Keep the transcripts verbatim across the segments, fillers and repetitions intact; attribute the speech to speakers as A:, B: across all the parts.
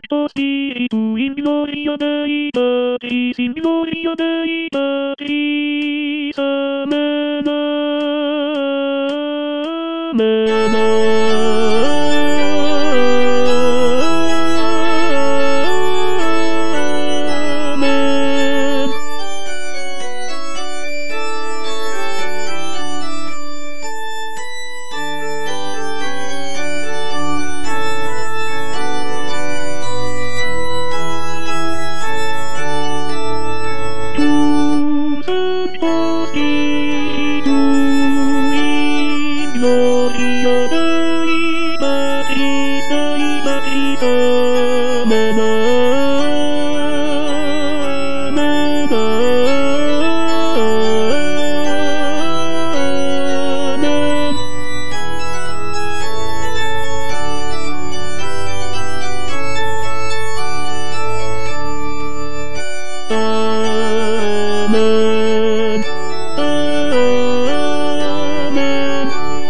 A: Sancto Spiritu in gloria Dei Patris in gloria Dei Patris. Amen. Amen. Amen. Tu Sancto Spiritu in gloria Dei Patris Dei Patris. Amen. Amen. Amen. Amen. Amen.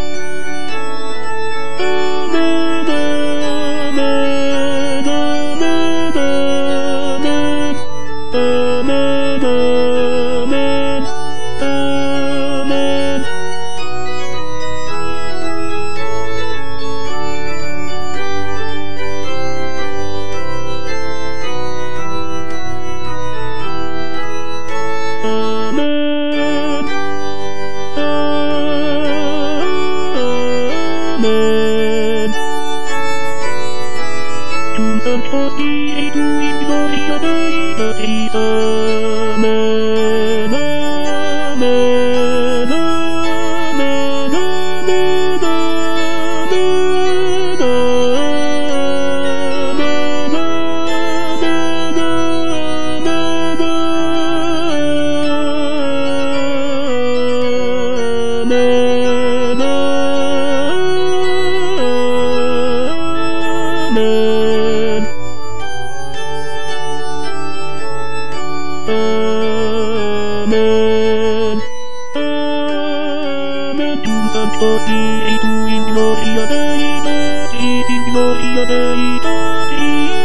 A: Amen. Amen. Amen. Amen. Amen. Amen. Amen. Amen. Tu Sancto Spiritu in gloria Dei Patris. Amen. Amen. Amen. Amen. Amen. Amen. Tu Sancto Spiritu in gloria Dei Patris in gloria Dei Patris.